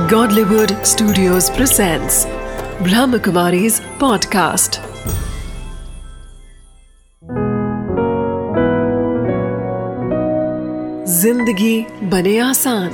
Godlywood Studios presents Brahmakumari's podcast. जिंदगी बने आसान।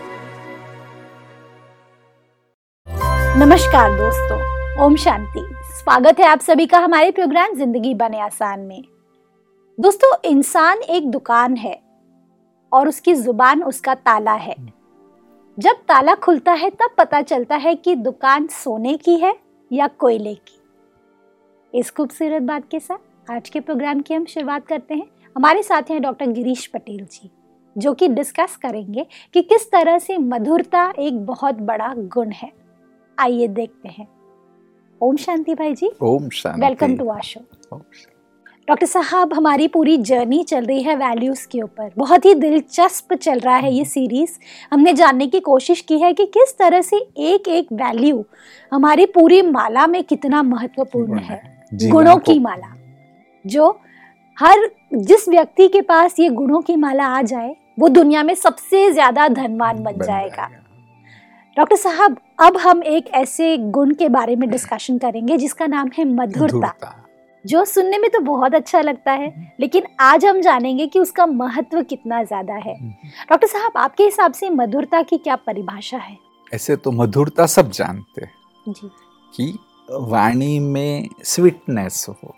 नमस्कार दोस्तों, ओम शांति। स्वागत है आप सभी का हमारे प्रोग्राम जिंदगी बने आसान में। दोस्तों, इंसान एक दुकान है और उसकी जुबान उसका ताला है। जब ताला खुलता है तब पता चलता है कि दुकान सोने की है या कोयले की। इस खूबसूरत बात के साथ आज के प्रोग्राम की हम शुरुआत करते हैं। हमारे साथ हैं डॉक्टर गिरीश पटेल जी, जो कि डिस्कस करेंगे कि किस तरह से मधुरता एक बहुत बड़ा गुण है। आइए देखते हैं। ओम शांति भाई जी। ओम शांति। Welcome to our show. Doctor साहब, हमारी पूरी जर्नी चल रही है वैल्यूज के ऊपर। बहुत ही दिलचस्प चल रहा है ये सीरीज। हमने जानने की कोशिश की है कि किस तरह से एक एक वैल्यू हमारी पूरी माला में कितना महत्वपूर्ण है। गुणों की माला, जो हर जिस व्यक्ति के पास ये गुणों की माला आ जाए वो दुनिया में सबसे ज्यादा धनवान बन जाएगा। डॉक्टर साहब, अब हम एक ऐसे गुण के बारे में डिस्कशन करेंगे जिसका नाम है मधुरता, जो सुनने में तो बहुत अच्छा लगता है, लेकिन आज हम जानेंगे कि उसका महत्व कितना ज्यादा है। डॉक्टर साहब, आपके हिसाब से मधुरता की क्या परिभाषा है? ऐसे तो मधुरता सब जानते हैं जी, कि वाणी में स्वीटनेस हो,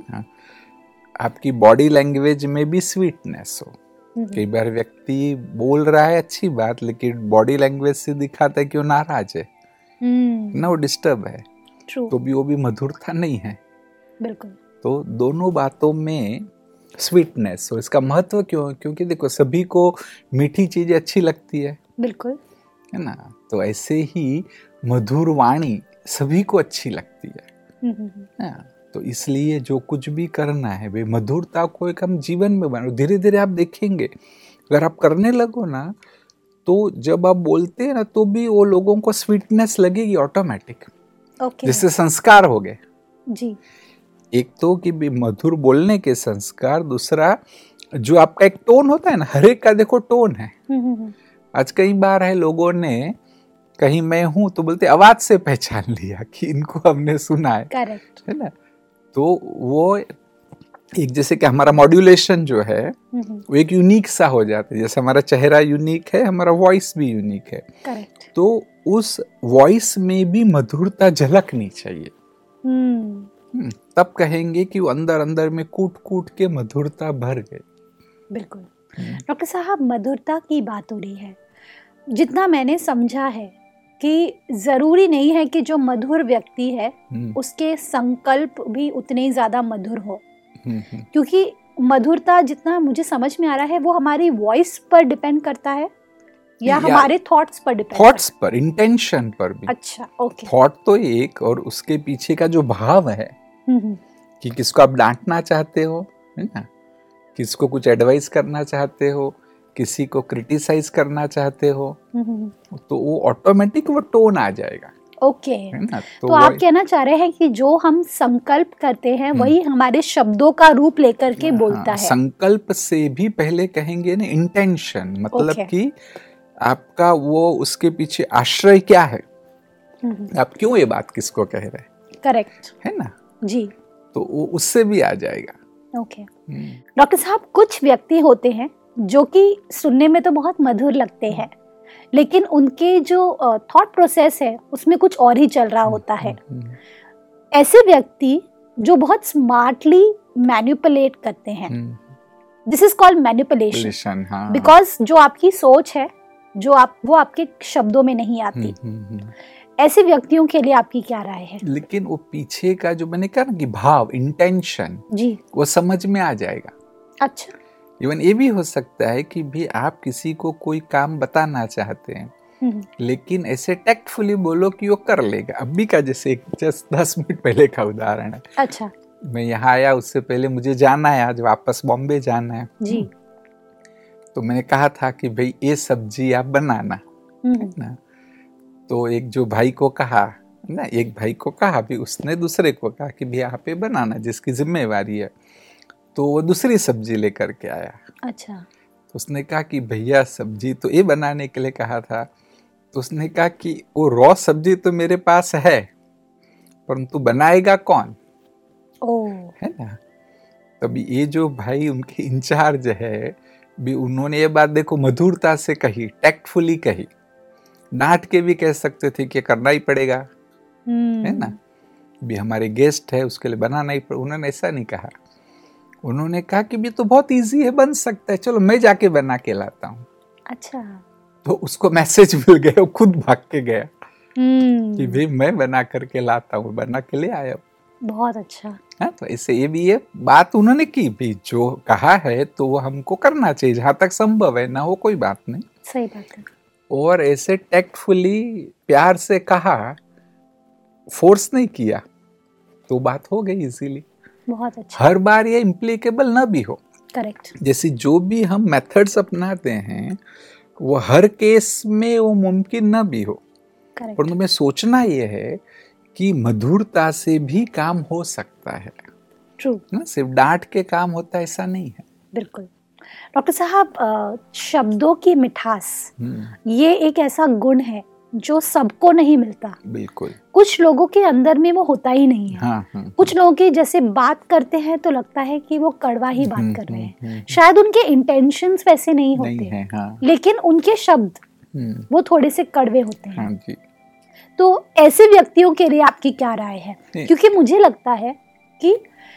आपकी बॉडी लैंग्वेज में भी स्वीटनेस हो। कई बार व्यक्ति बोल रहा है अच्छी बात, लेकिन बॉडी लैंग्वेज से दिखाता है कि वो नाराज है, ना वो डिस्टर्ब है, तो भी वो भी मधुरता नहीं है। बिल्कुल। तो दोनों बातों में स्वीटनेस हो। इसका महत्व क्यों है? क्योंकि देखो, सभी को मीठी चीजें अच्छी लगती है, बिल्कुल, है ना। तो ऐसे ही मधुर वाणी सभी को अच्छी लगती है। तो इसलिए जो कुछ भी करना है वे मधुरता को एक हम जीवन में बनो। धीरे धीरे आप देखेंगे, अगर आप करने लगो ना, तो जब आप बोलते हैं ना तो भी वो लोगों को स्वीटनेस लगेगी ऑटोमेटिक। जैसे संस्कार हो गए जी। एक तो कि मधुर बोलने के संस्कार, दूसरा जो आपका एक टोन होता है ना, हर एक का देखो टोन है। आज कई बार है लोगों ने, कहीं मैं हूं तो बोलते आवाज से पहचान लिया कि इनको हमने सुना है। करेक्ट है ना। तो वो एक, जैसे कि हमारा मॉड्यूलेशन जो है वो एक यूनिक सा हो जाता है। जैसे हमारा चेहरा यूनिक है, हमारा वॉइस भी यूनिक है। करेक्ट। तो उस वॉइस में भी मधुरता झलकनी चाहिए। तब कहेंगे कि वो अंदर अंदर में कूट कूट के मधुरता भर गई। बिल्कुल। डॉक्टर साहब, मधुरता की बात हो रही है। जितना मैंने समझा है कि जरूरी नहीं है कि जो मधुर व्यक्ति है उसके संकल्प भी उतने ही ज्यादा मधुर हो, क्योंकि मधुरता जितना मुझे समझ में आ रहा है वो हमारी वॉइस पर डिपेंड करता है या हमारे थॉट्स पर डिपेंड करता है? थॉट्स पर, इंटेंशन पर भी। अच्छा, ओके। थॉट तो एक, और उसके पीछे का जो भाव है कि किसको आप डांटना चाहते हो, है ना, किसको कुछ एडवाइस करना चाहते हो, किसी को क्रिटिसाइज करना चाहते हो, तो वो ऑटोमेटिक वो टोन आ जाएगा। ओके। तो आप कहना चाह रहे हैं कि जो हम संकल्प करते हैं वही हमारे शब्दों का रूप लेकर के बोलता है। संकल्प से भी पहले कहेंगे ना इंटेंशन, मतलब कि आपका वो उसके पीछे आश्रय क्या है, आप क्यों ये बात किसको कह रहे हैं। करेक्ट है ना जी। तो वो उससे भी आ जाएगा। ओके। डॉक्टर साहब, कुछ व्यक्ति होते हैं जो कि सुनने में तो बहुत मधुर लगते हैं, लेकिन उनके जो थॉट प्रोसेस है उसमें कुछ और ही चल रहा होता है। ऐसे व्यक्ति जो बहुत स्मार्टली मैनिपुलेट करते हैं, this is called manipulation, because जो आपकी सोच है वो आपके शब्दों में नहीं आती। ऐसे व्यक्तियों के लिए आपकी क्या राय है? लेकिन वो पीछे का जो मैंने कहा ना कि भाव, इंटेंशन जी, वो समझ में आ जाएगा। अच्छा। इवन ये भी हो सकता है कि भी आप किसी को कोई काम बताना चाहते हैं, लेकिन ऐसे टैक्टफुली बोलो कि वो कर लेगा। अभी का जैसे जस्ट 10 मिनट पहले का उदाहरण है। अच्छा। मैं यहाँ आया, उससे पहले मुझे जाना है, आज वापस बॉम्बे जाना है जी। तो मैंने कहा था कि भाई ये सब्जी आप बनाना ना। तो एक जो भाई को कहा ना, एक भाई को कहा, भी उसने दूसरे को कहा कि भैया आप ये बनाना, जिसकी जिम्मेवारी है। तो वो दूसरी सब्जी लेकर के आया। अच्छा। तो उसने कहा कि भैया सब्जी तो ये बनाने के लिए कहा था, तो उसने कहा कि वो रॉ सब्जी तो मेरे पास है, परंतु बनाएगा कौन? है ना। तभी ये जो भाई उनके इंचार्ज है भी, उन्होंने ये बात देखो मधुरता से कही, टैक्टफुली कही, डांट के भी कह सकते थे कि करना ही पड़ेगा, है ना, भी हमारे गेस्ट है उसके लिए बनाना ही पड़ेगा। उन्होंने ऐसा नहीं कहा, उन्होंने कहा कि भी तो बहुत इजी है, बन सकता है, चलो मैं जाके बना के लाता हूँ। अच्छा। तो उसको मैसेज मिल गया, वो खुद भाग के गया कि भाई मैं बना करके लाता हूँ, बना के ले आया। बहुत अच्छा। है, तो इससे ये भी ये बात उन्होंने की भी, जो कहा है तो वो हमको करना चाहिए जहां तक संभव है, ना हो कोई बात नहीं। सही बात है। और ऐसे टैक्टफुली प्यार से कहा, फोर्स नहीं किया, तो बात हो गई इजीली। बहुत अच्छा। हर बार ये इम्प्लीकेबल ना भी हो। करेक्ट। जैसे जो भी हम मेथड्स अपनाते हैं वो हर केस में वो मुमकिन ना भी हो, परंतु मैं सोचना ये है कि मधुरता से भी काम हो सकता है। ट्रू ना, सिर्फ डांट के काम होता है ऐसा नहीं है। बिल्कुल। डॉक्टर साहब, शब्दों की मिठास ये एक ऐसा गुण है जो सबको नहीं मिलता। बिल्कुल। कुछ लोगों के अंदर में वो होता ही नहीं है। कुछ लोगों की जैसे बात करते हैं तो लगता है कि वो कड़वा ही बात कर रहे हैं। शायद उनके इंटेंशंस वैसे नहीं होते, लेकिन उनके शब्द वो थोड़े से कड़वे होते हैं। जी। तो ऐसे व्यक्तियों के लिए आपकी क्या राय है? क्योंकि मुझे लगता है कि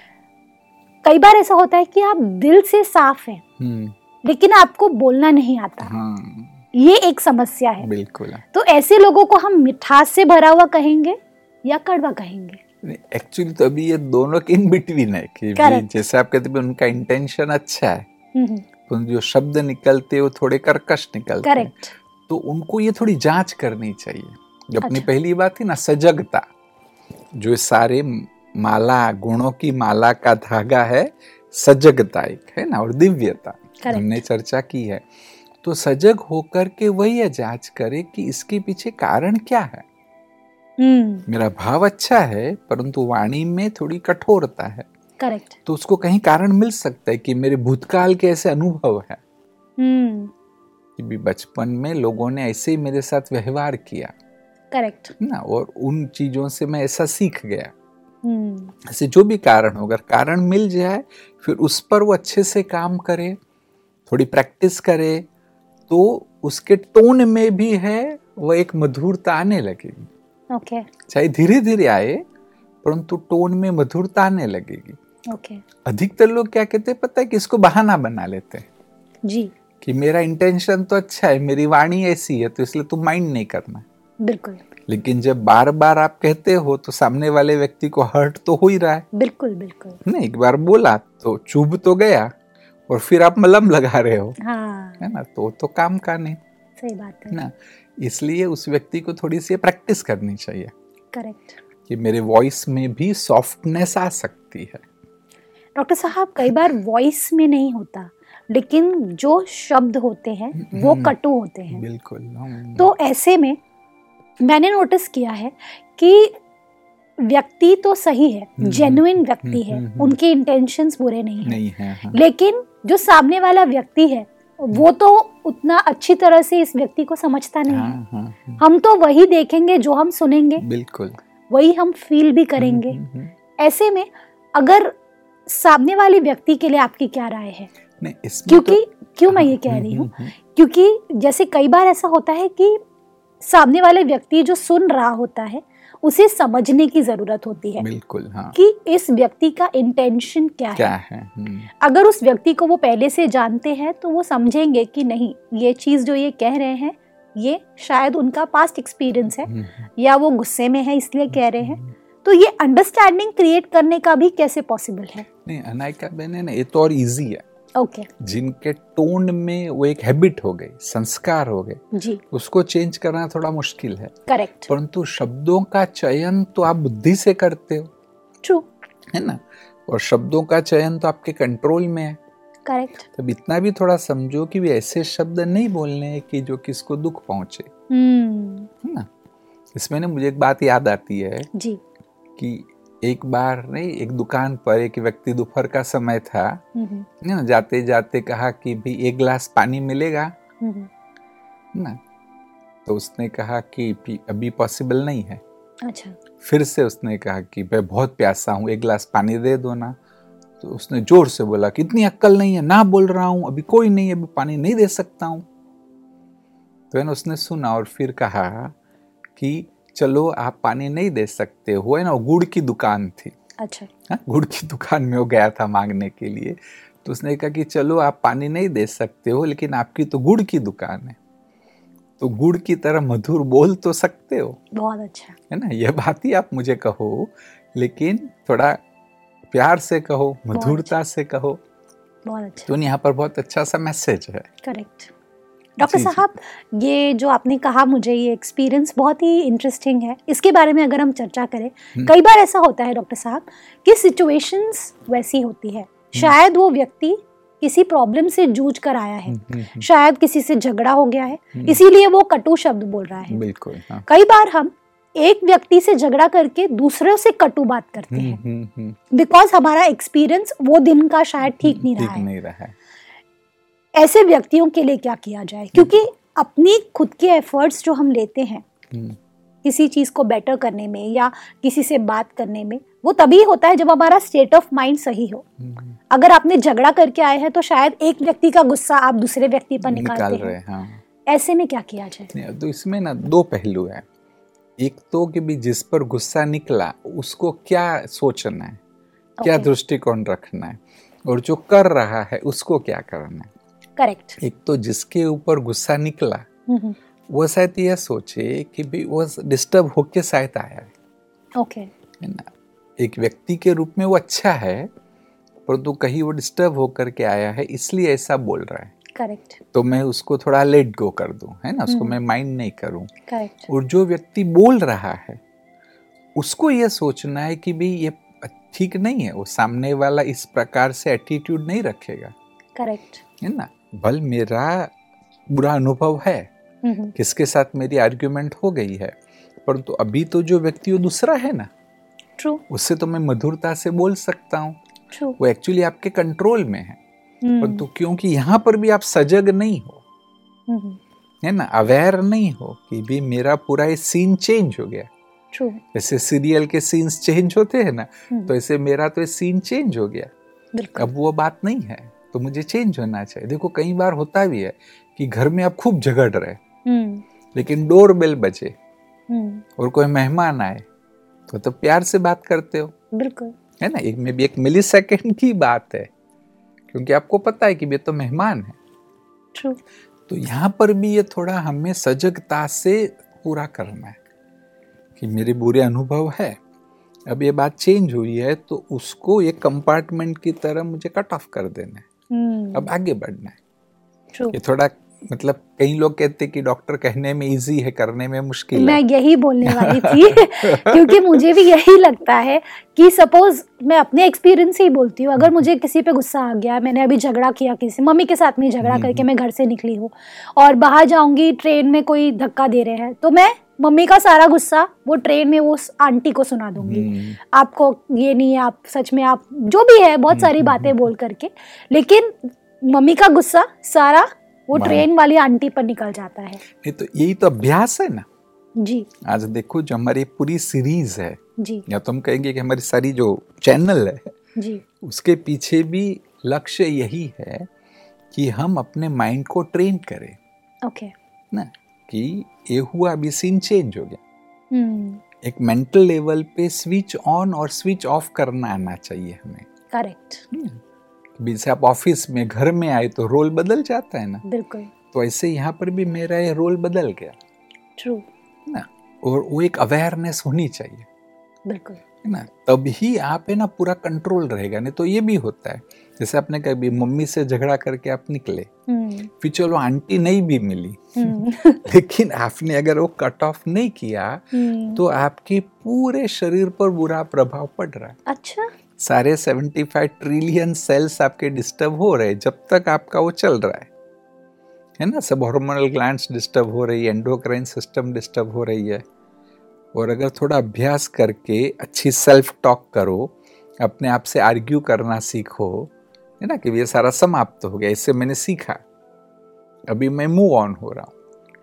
कई बार ऐसा होता है कि आप दिल से साफ हैं, लेकिन आपको बोलना नहीं आता। ये एक समस्या है। बिल्कुल। तो ऐसे लोगों को हम मिठास से भरा हुआ कहेंगे या कड़वा कहेंगे? एक्चुअली तो अभी ये दोनों के इन बिटवीन है कि जैसे आप कहते हैं उनका इंटेंशन अच्छा है, तो जो शब्द निकलते वो थोड़े कर्कश निकलते हैं, तो उनको ये थोड़ी जांच करनी चाहिए। अपनी पहली बात थी ना, सजगता, जो सारे माला, गुणों की माला का धागा है, सजगता एक है ना, और दिव्यता हमने चर्चा की है। तो सजग होकर के वही जांच करे कि इसके पीछे कारण क्या है। मेरा भाव अच्छा है परंतु वाणी में थोड़ी कठोरता है। करेक्ट। तो उसको कहीं कारण मिल सकता है कि मेरे भूतकाल के ऐसे अनुभव है कि भी बचपन में लोगों ने ऐसे ही मेरे साथ व्यवहार किया। करेक्ट ना, और उन चीजों से मैं ऐसा सीख गया। ऐसे जो भी कारण हो, अगर कारण मिल जाए फिर उस पर वो अच्छे से काम करे, थोड़ी प्रैक्टिस करे, तो उसके टोन में भी है वो एक मधुरता आने लगेगी। ओके। चाहे धीरे धीरे आए परंतु टोन में मधुरता आने लगेगी। ओके। अधिकतर लोग क्या कहते हैं पता है कि इसको बहाना बना लेते हैं जी, कि मेरा इंटेंशन तो अच्छा है, मेरी वाणी ऐसी है, तो इसलिए तुम माइंड नहीं करना। बिल्कुल। लेकिन जब बार बार आप कहते हो तो सामने वाले व्यक्ति को हर्ट तो हो ही रहा है। बिल्कुल बिल्कुल। नहीं, एक बार बोला तो चुभ तो गया और फिर आप मलहम लगा रहे हो। है ना, तो काम का नहीं। सही बात है ना, इसलिए उस व्यक्ति को थोड़ी सी प्रैक्टिस करनी चाहिए। करेक्ट। कि मेरे वॉइस में भी सॉफ्टनेस आ सकती है। डॉक्टर साहब, कई बार वॉइस में नहीं होता, लेकिन जो शब्द होते हैं वो कटु होते हैं। बिल्कुल। तो ऐसे में मैंने नोटिस किया है कि व्यक्ति तो सही है, जेन्युइन व्यक्ति है, उनके इंटेंशंस बुरे नहीं है। लेकिन जो सामने वाला व्यक्ति है वो तो उतना अच्छी तरह से इस व्यक्ति को समझता नहीं है। हम तो वही देखेंगे जो हम सुनेंगे, बिल्कुल वही हम फील भी करेंगे। ऐसे में अगर सामने वाले व्यक्ति के लिए आपकी क्या राय है? क्योंकि क्यों मैं ये कह रही हूँ, क्योंकि जैसे कई बार ऐसा होता है कि सामने वाले व्यक्ति जो सुन रहा होता है उसे समझने की जरूरत होती है। बिल्कुल, हाँ। कि इस व्यक्ति का इंटेंशन क्या है। अगर उस व्यक्ति को वो पहले से जानते हैं तो वो समझेंगे कि नहीं, ये चीज जो ये कह रहे हैं ये शायद उनका पास्ट एक्सपीरियंस है या वो गुस्से में है इसलिए कह रहे हैं। तो ये अंडरस्टैंडिंग क्रिएट करने का भी कैसे पॉसिबल है? नहीं अनायका बहन, ना ये तो और इजी है। ओके। जिनके टोन में वो एक हैबिट हो गई, संस्कार हो गए जी, उसको चेंज करना थोड़ा मुश्किल है। करेक्ट। परंतु शब्दों का चयन तो आप बुद्धि से करते हो। ट्रू है ना, और शब्दों का चयन तो आपके कंट्रोल में है। करेक्ट। तब इतना भी थोड़ा समझो कि भी ऐसे शब्द नहीं बोलने हैं कि जो किसको दुख पहुंचे। है ना, इसमें ना मुझे एक बात याद आती है जी कि एक बार नहीं, एक दुकान पर एक व्यक्ति, दोपहर का समय था, ना, जाते जाते कहा कि भी एक गिलास पानी मिलेगा ना। तो उसने कहा कि अभी पॉसिबल नहीं है। अच्छा। फिर से उसने कहा कि मैं बहुत प्यासा हूँ, एक गिलास पानी दे दो ना। तो उसने जोर से बोला कि इतनी अक्ल नहीं है, ना बोल रहा हूँ, अभी कोई नहीं, अभी पानी नहीं दे सकता हूँ। तो है ना, उसने सुना और फिर कहा कि चलो आप पानी नहीं दे सकते हो, है ना, गुड़ की दुकान थी। अच्छा। हाँ, गुड़ की दुकान में वो गया था मांगने के लिए। तो उसने कहा कि चलो आप पानी नहीं दे सकते हो, लेकिन आपकी तो गुड़ की दुकान है, तो गुड़ की तरह मधुर बोल तो सकते हो। बहुत अच्छा। है ना, यह बात ही आप मुझे कहो, लेकिन थोड़ा प्यार से कहो, मधुरता से कहो। बहुत अच्छा। तो यहाँ पर बहुत अच्छा सा मैसेज है। करेक्ट। डॉक्टर साहब, ये जो आपने कहा, मुझे ये एक्सपीरियंस बहुत ही इंटरेस्टिंग है। इसके बारे में अगर हम चर्चा करें, कई बार ऐसा होता है डॉक्टर साहब कि सिचुएशंस वैसी होती है, शायद वो व्यक्ति किसी प्रॉब्लम से जूझ कर आया है, शायद किसी से झगड़ा हो गया है, इसीलिए वो कटु शब्द बोल रहा है। बिल्कुल। हाँ। कई बार हम एक व्यक्ति से झगड़ा करके दूसरों से कटु बात करते हैं बिकॉज हमारा एक्सपीरियंस वो दिन का शायद ठीक नहीं रहा है। ऐसे व्यक्तियों के लिए क्या किया जाए? क्योंकि अपनी खुद के एफर्ट्स जो हम लेते हैं किसी चीज को बेटर करने में या किसी से बात करने में, वो तभी होता है जब हमारा स्टेट ऑफ माइंड सही हो। अगर आपने झगड़ा करके आए हैं तो शायद एक व्यक्ति का गुस्सा आप दूसरे व्यक्ति पर निकालते हैं। हाँ। ऐसे में क्या किया जाए? तो इसमें ना दो पहलू है। एक तो कि भी जिस पर गुस्सा निकला उसको क्या सोचना है, क्या दृष्टिकोण रखना है, और जो कर रहा है उसको क्या करना है। करेक्ट। एक तो जिसके ऊपर गुस्सा निकला वो शायद यह सोचे कि भी वो डिस्टर्ब होके शायद आया है। ओके। है ना, एक व्यक्ति के रूप में वो अच्छा है, परंतु कहीं वो डिस्टर्ब होकर के आया है इसलिए ऐसा बोल रहा है। करेक्ट। तो मैं उसको थोड़ा लेट गो कर दूं, है ना, उसको मैं माइंड नहीं करूं। करेक्ट। और जो व्यक्ति बोल रहा है उसको ये सोचना है कि भाई ये ठीक नहीं है, वो सामने वाला इस प्रकार से एटीट्यूड नहीं रखेगा। करेक्ट। है ना, भल मेरा बुरा अनुभव है, किसके साथ मेरी आर्ग्यूमेंट हो गई है, परंतु अभी तो जो व्यक्ति वो दूसरा है ना, ट्रू, उससे तो मैं मधुरता से बोल सकता हूँ। ट्रू, वो एक्चुअली आपके कंट्रोल में है, परंतु क्योंकि यहाँ पर भी आप सजग नहीं हो, है ना, अवेयर नहीं हो कि भी मेरा पूरा ये सीन चेंज हो गया। ट्रू। जैसे सीरियल के सीन्स चेंज होते हैं ना, तो ऐसे मेरा तो ये सीन चेंज हो गया, अब वो बात नहीं है, तो मुझे चेंज होना चाहिए। देखो कई बार होता भी है कि घर में आप खूब झगड़ रहे, लेकिन डोर बेल बजे और कोई मेहमान आए तो प्यार से बात करते हो। बिल्कुल, है ना, एक में भी 1 मिलीसेकंड की बात है, क्योंकि आपको पता है कि ये तो मेहमान है। ट्रू। तो यहाँ पर भी ये थोड़ा हमें सजगता से पूरा करना है कि मेरे बुरे अनुभव है, अब ये बात चेंज हुई है तो उसको एक कंपार्टमेंट की तरह मुझे कट ऑफ कर देना है, अब आगे बढ़ना है। True. ये थोड़ा मतलब कई लोग कहते हैं कि डॉक्टर कहने में इजी है, करने में मुश्किल है। मैं यही बोलने वाली थी क्योंकि मुझे भी यही लगता है कि सपोज मैं अपने एक्सपीरियंस से ही बोलती हूँ, अगर मुझे किसी पे गुस्सा आ गया, मैंने अभी झगड़ा किया किसी मम्मी के साथ में, झगड़ा करके मैं घर से निकली हूँ और बाहर जाऊंगी, ट्रेन में कोई धक्का दे रहे हैं, तो मैं मम्मी का सारा गुस्सा वो ट्रेन में वो आंटी को सुना दूंगी, आपको ये नहीं है, आप सच में आप जो भी है, बहुत सारी बातें बोल करके, लेकिन मम्मी का गुस्सा सारा वो ट्रेन वाली आंटी पर निकल जाता है। ये तो यही तो अभ्यास है ना जी। आज देखो जो हमारी पूरी सीरीज है जी, या तो हम कहेंगे कि हमारी सारी जो चैनल है जी, उसके पीछे भी लक्ष्य यही है कि हम अपने माइंड को ट्रेन करें। ओके। ना कि ये हुआ, अभी सीन चेंज हो गया, एक मेंटल लेवल पे स्विच ऑन और स्विच ऑफ करना आना चाहिए हमें। करेक्ट। जैसे आप ऑफिस में घर में आए तो रोल बदल जाता है ना, बिल्कुल, तो ऐसे यहाँ पर भी मेरा ये रोल बदल गया। ट्रू ना, और वो एक अवेयरनेस होनी चाहिए। बिल्कुल, है ना, तभी आप है ना पूरा कंट्रोल रहेगा। नहीं तो ये भी होता है, जैसे आपने कभी मम्मी से झगड़ा करके आप निकले, फिर चलो आंटी नहीं भी मिली लेकिन आपने अगर वो कट ऑफ नहीं किया तो आपके पूरे शरीर पर बुरा प्रभाव पड़ रहा है। अच्छा, सारे 75 ट्रिलियन सेल्स आपके डिस्टर्ब हो रहे हैं जब तक आपका वो चल रहा है ना, सब हार्मोनल ग्लैंड्स डिस्टर्ब हो रही है, एंडोक्राइन सिस्टम डिस्टर्ब हो रही है। और अगर थोड़ा अभ्यास करके अच्छी सेल्फ टॉक करो, अपने आप से आर्ग्यू करना सीखो, है ना, कि ये सारा समाप्त हो गया, इससे मैंने सीखा, अभी मैं मूव ऑन हो रहा हूँ,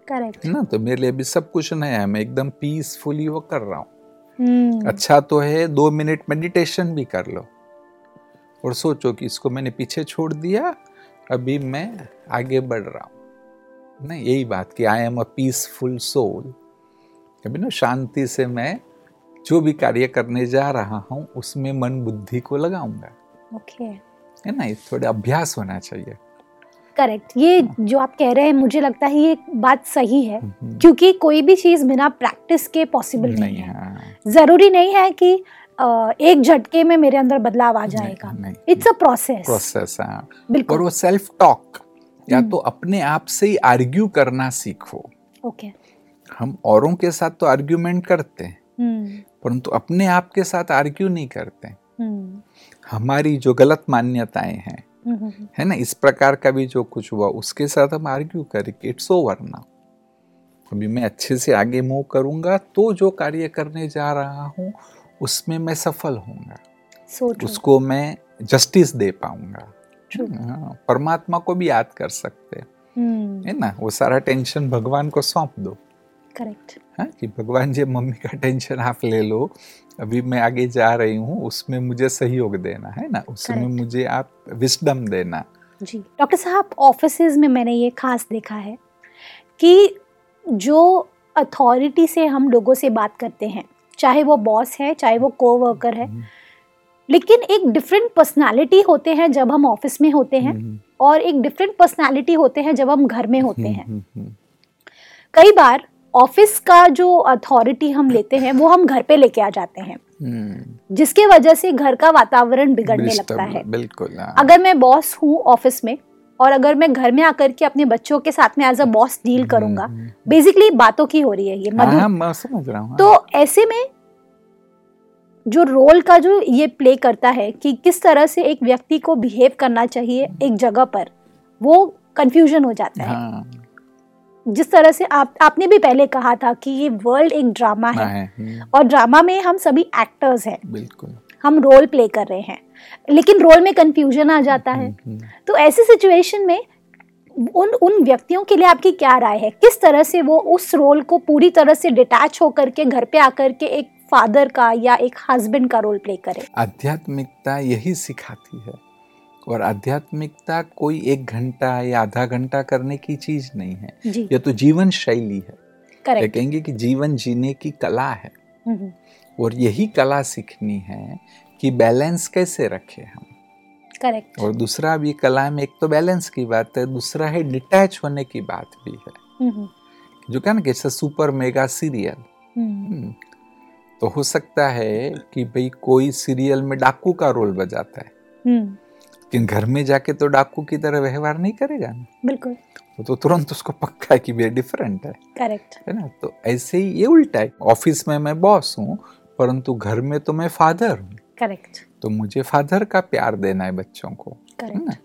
करेक्ट ना, तो मेरे लिए भी सब कुछ नया है, मैं एकदम पीसफुली वो कर रहा हूँ। अच्छा तो है 2 मिनट मेडिटेशन भी कर लो और सोचो कि इसको मैंने पीछे छोड़ दिया, अभी मैं आगे बढ़ रहा हूँ ना, यही बात कि I am a peaceful soul. अभी ना शांति से मैं जो भी कार्य करने जा रहा हूँ उसमें मन बुद्धि को लगाऊंगा। ओके, है ना, ये थोड़ा अभ्यास होना चाहिए। करेक्ट, ये जो आप कह रहे हैं मुझे लगता है ये बात सही है, क्योंकि कोई भी चीज बिना प्रैक्टिस के पॉसिबल नहीं है। जरूरी नहीं है कि एक झटके में मेरे अंदर बदलाव आ जाएगा, इट्स अ प्रोसेस। बिल्कुल। और वो सेल्फ टॉक, या तो अपने आप से ही आर्ग्यू करना सीखो। ओके, हम औरों के साथ तो आर्ग्यूमेंट करते हैं, परंतु अपने आप के साथ आर्ग्यू नहीं करते। हमारी जो गलत मान्यताएं हैं, है ना, इस प्रकार का भी जो कुछ हुआ उसके साथ हम आर्ग्यू करके इट्स ओवर ना, अभी मैं अच्छे से आगे मूव करूंगा तो जो कार्य करने जा रहा हूँ उसमें मैं सफल होऊंगा, उसको मैं जस्टिस दे पाऊंगा। परमात्मा को भी याद कर सकते है ना, वो सारा टेंशन भगवान को सौंप दो। करेक्ट, हाँ, कि भगवान जी मम्मी का टेंशन आप ले लो, अभी मैं आगे जा रही हूँ, उसमें मुझे सहयोग देना है ना, उसमें मुझे आप विस्डम देना। जी डॉक्टर साहब, ऑफिसेज में मैंने ये खास देखा है कि जो अथॉरिटी से हम लोगों से बात करते हैं, चाहे वो बॉस है चाहे वो कोवर्कर है, लेकिन एक डिफरेंट पर्सनालिटी होते हैं जब हम ऑफिस में होते हैं और एक डिफरेंट पर्सनालिटी होते हैं जब हम घर में होते हैं। कई बार ऑफिस का जो अथॉरिटी हम लेते हैं वो हम घर पे लेके आ जाते हैं, जिसके वजह से घर का वातावरण बिगड़ने लगता है। बिल्कुल। अगर मैं बॉस हूँ ऑफिस में और अगर मैं घर में आकर के अपने बच्चों के साथ में एज अ बॉस डील करूंगा, बेसिकली बातों की हो रही है ये मधुर। मैं समझ रहा हूँ। तो ऐसे में जो रोल का जो ये प्ले करता है कि किस तरह से एक व्यक्ति को बिहेव करना चाहिए एक जगह पर, वो कंफ्यूजन हो जाता है। जिस तरह से आपने भी पहले कहा था कि ये वर्ल्ड एक ड्रामा है और ड्रामा में हम सभी एक्टर्स हैं, बिल्कुल हम रोल प्ले कर रहे हैं, लेकिन रोल में कंफ्यूजन आ जाता है। तो ऐसी सिचुएशन में उन व्यक्तियों के लिए आपकी क्या राय है, किस तरह से वो उस रोल को पूरी तरह से डिटैच होकर के घर पे आकर के एक फादर का या एक हस्बैंड का रोल प्ले करे? आध्यात्मिकता यही सिखाती है, और आध्यात्मिकता कोई 1 घंटा या आधा घंटा करने की चीज नहीं है, यह तो जीवन शैली है। ये कहेंगे कि जीवन जीने की कला है, और यही कला सीखनी है कि बैलेंस कैसे रखें हम। करेक्ट। और दूसरा भी कला में, एक तो बैलेंस की बात है, दूसरा है डिटैच होने की बात भी है। जो क्या ना कि सुपर मेगा सीरियल, तो हो सकता है कि भाई कोई सीरियल में डाकू का रोल बजाता है, लेकिन घर में जाके तो डाकू की तरह व्यवहार नहीं करेगा ना। बिल्कुल। तो तुरंत उसको पक्का है कि ये डिफरेंट है। करेक्ट है ना, तो ऐसे ही ये उल्टा है, ऑफिस में मैं बॉस हूँ परंतु घर में तो मैं फादर हूँ। करेक्ट। तो मुझे फादर का प्यार देना है बच्चों को, है ना,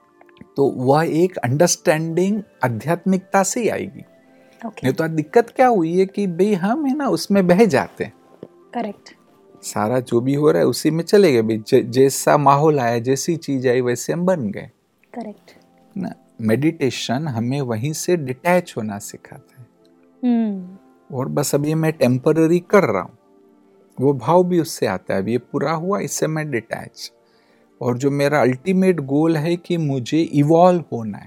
तो वह एक अंडरस्टैंडिंग आध्यात्मिकता से ही आएगी। नहीं तो दिक्कत क्या हुई है कि भाई हम है ना उसमें बह जाते हैं। करेक्ट। सारा जो भी हो रहा है उसी में चले गए, भाई जैसा माहौल आया, जैसी चीज आई वैसे हम बन गए। करेक्ट ना, मेडिटेशन हमें वहीं से डिटैच होना सिखाता है। और बस अभी मैं टेम्पररी कर रहा हूँ, वो भाव भी उससे आता है, अभी ये पूरा हुआ, इससे मैं डिटैच, और जो मेरा अल्टीमेट गोल है कि मुझे इवॉल्व होना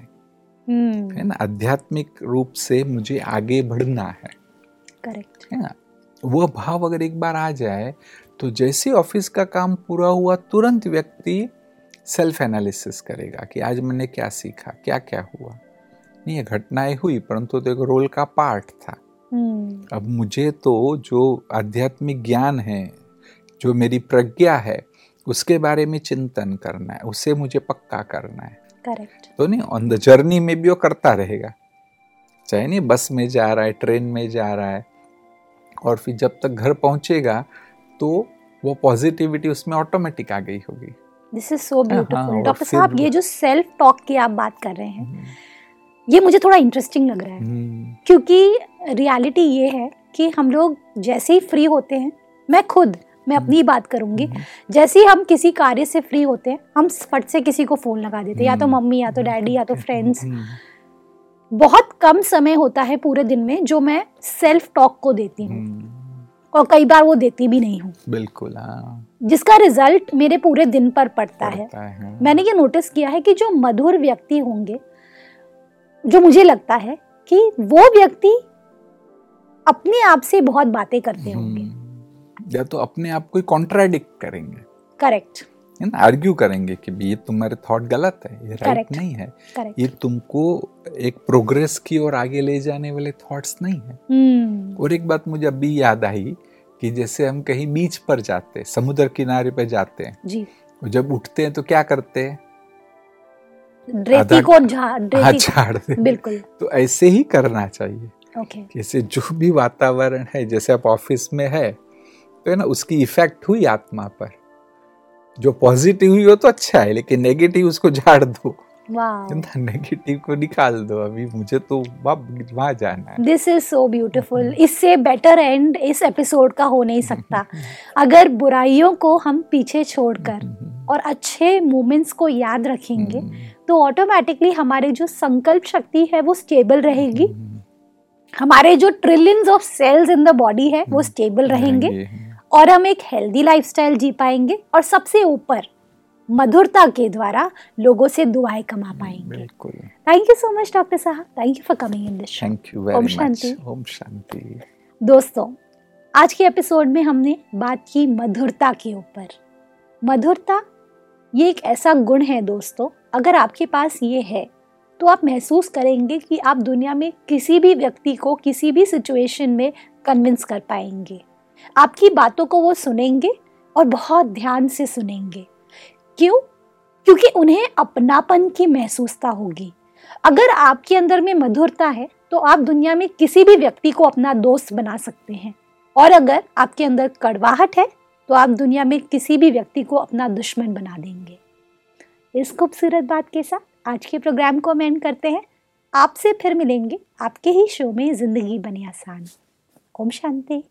है ना, आध्यात्मिक रूप से मुझे आगे बढ़ना है। करेक्ट है ना, वो भाव अगर एक बार आ जाए तो जैसे ऑफिस का काम पूरा हुआ तुरंत व्यक्ति सेल्फ एनालिसिस करेगा कि आज मैंने क्या सीखा, क्या क्या हुआ। नहीं, ये घटनाएं हुई परंतु तो एक रोल का पार्ट था। अब मुझे तो जो आध्यात्मिक ज्ञान है, जो मेरी प्रज्ञा है, उसके बारे में चिंतन करना है, उसे मुझे पक्का करना है। करेक्ट। तो नहीं, ऑन द जर्नी में भी वो करता रहेगा, चाहे नहीं बस में जा रहा है, ट्रेन में जा रहा है, और फिर जब तक घर पहुंचेगा तो वो पॉजिटिविटी उसमें ऑटोमेटिक आ गई होगी। This is so beautiful. Doctor साहब, ये जो सेल्फ टॉक की आप बात कर रहे हैं, ये मुझे थोड़ा इंटरेस्टिंग लग रहा है, क्योंकि रियलिटी ये है कि हम लोग जैसे ही फ्री होते हैं, मैं अपनी बात करूंगी, जैसे ही हम किसी कार्य से फ्री होते हैं, हम फट से किसी को फोन लगा देते हैं, या तो मम्मी, या तो डैडी, या तो फ्रेंड्स। बहुत कम समय होता है पूरे दिन में जो मैं सेल्फ टॉक को देती हूँ, और कई बार वो देती भी नहीं हूँ। बिल्कुल, हाँ। जिसका रिजल्ट मेरे पूरे दिन पर पड़ता है। मैंने ये नोटिस किया है कि जो मधुर व्यक्ति होंगे, जो मुझे लगता है कि वो व्यक्ति अपने आप से बहुत बातें करते होंगे, या तो अपने आप को कॉन्ट्राडिक्ट करेंगे। करेक्ट, आर्ग्यू करेंगे कि ये तुम्हारे थॉट गलत है, ये राइट नहीं है, ये तुमको एक प्रोग्रेस की ओर आगे ले जाने वाले थॉट्स नहीं है। और एक बात मुझे अभी याद आई कि जैसे हम कहीं बीच पर जाते हैं, समुद्र किनारे पे जाते हैं जी, जब उठते हैं तो क्या करते हैं? रेती को झाड़ दे। बिल्कुल। तो ऐसे ही करना चाहिए। जैसे जो भी वातावरण है, जैसे आप ऑफिस में है तो है ना, उसकी इफेक्ट हुई आत्मा पर, जो पॉजिटिव हुई वो तो अच्छा है, लेकिन नेगेटिव उसको झाड़ दो, नेगेटिव को निकाल दो। अभी मुझे तो वहाँ जाना है। This is so beautiful. इससे बेटर एंड इस एपिसोड का हो नहीं सकता। अगर बुराइयों को हम पीछे छोड़कर और अच्छे मोमेंट्स को याद रखेंगे तो ऑटोमेटिकली हमारे जो संकल्प शक्ति है वो स्टेबल रहेगी, हमारे जो trillions of cells in the body है वो स्टेबल रहेंगे, और हम एक हेल्दी लाइफस्टाइल जी पाएंगे, और सबसे ऊपर मधुरता के द्वारा लोगों से दुआएं कमा पाएंगे। Thank you so much doctor साहब, thank you for coming in this show. Thank you very much. ओम शांति। दोस्तों, आज के एपिसोड में हमने बात की मधुरता के ऊपर। मधुरता ये एक ऐसा गुण है दोस्तों, अगर आपके पास ये है तो आप महसूस करेंगे कि आप दुनिया में किसी भी व्यक्ति को किसी भी सिचुएशन में कन्विंस कर पाएंगे। आपकी बातों को वो सुनेंगे और बहुत ध्यान से सुनेंगे। क्यों? क्योंकि उन्हें अपनापन की महसूसता होगी। अगर आपके अंदर में मधुरता है तो आप दुनिया में किसी भी व्यक्ति को अपना दोस्त बना सकते हैं, और अगर आपके अंदर कड़वाहट है तो आप दुनिया में किसी भी व्यक्ति को अपना दुश्मन बना देंगे। इस खूबसूरत बात के साथ आज के प्रोग्राम को हम एंड करते हैं। आपसे फिर मिलेंगे आपके ही शो में जिंदगी बनी आसान। ओम शांति।